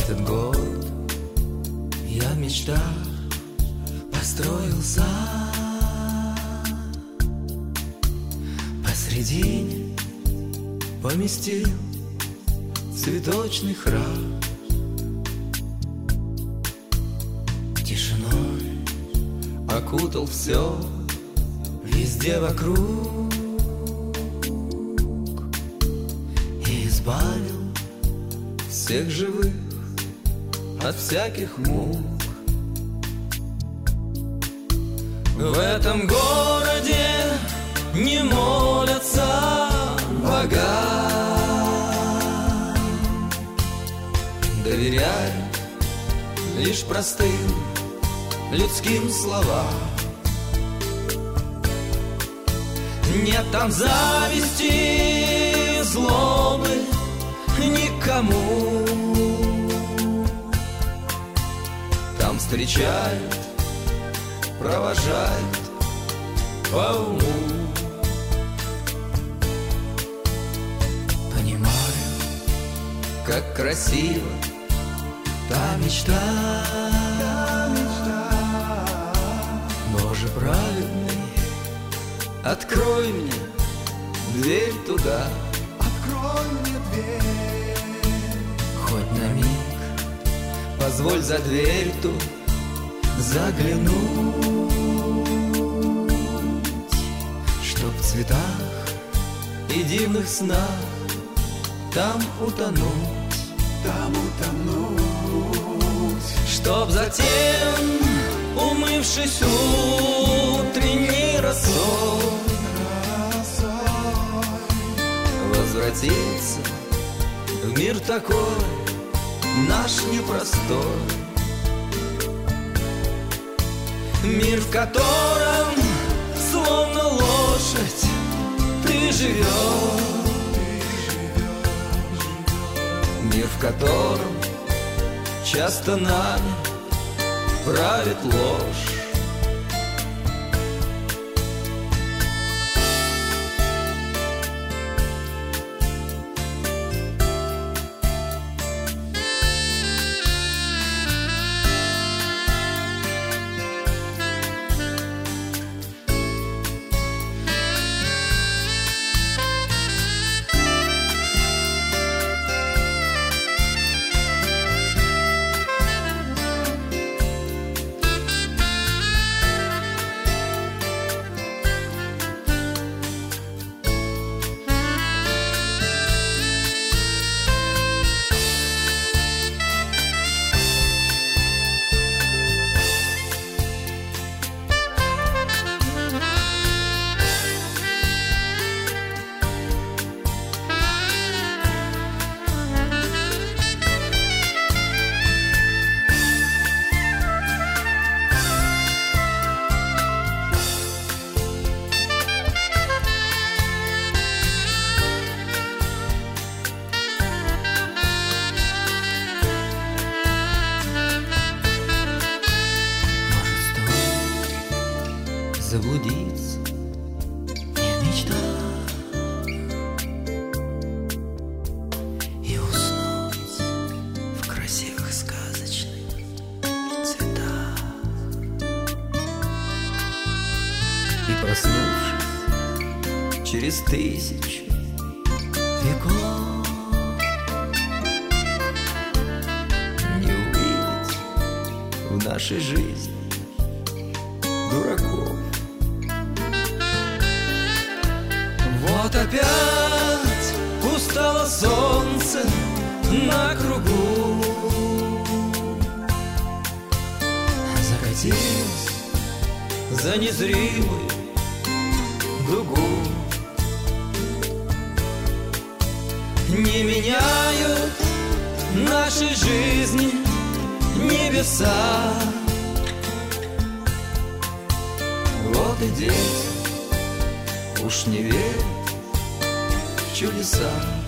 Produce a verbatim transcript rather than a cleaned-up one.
Этот год я в мечтах построил сад. Посредине поместил цветочный храм. Тишиной окутал все везде вокруг и избавил всех живых от всяких мук. В этом городе не молятся богам, доверяют лишь простым людским словам. Нет там зависти, злобы никому. Там встречают, провожают по уму. Понимаю, как красиво та мечта, та мечта. Боже праведный, открой мне дверь туда. Открой мне дверь. Хоть на миг позволь за дверь ту заглянуть, чтоб в цветах и дивных снах там утонуть, там утонуть. Чтоб затем, умывшись утренней росой, возвратиться в мир такой наш непростой. Мир, в котором, словно лошадь, ты живешь. Мир, в котором часто нами правит ложь. Заблудиться не в мечтах и уснуть в красивых сказочных цветах. И проснувшись через тысячу веков, не увидеть в нашей жизни дураков. Вот опять устало солнце на кругу, закатилось за незримую дугу. Не меняют нашей жизни небеса. Вот и дети уж не верят в чудеса.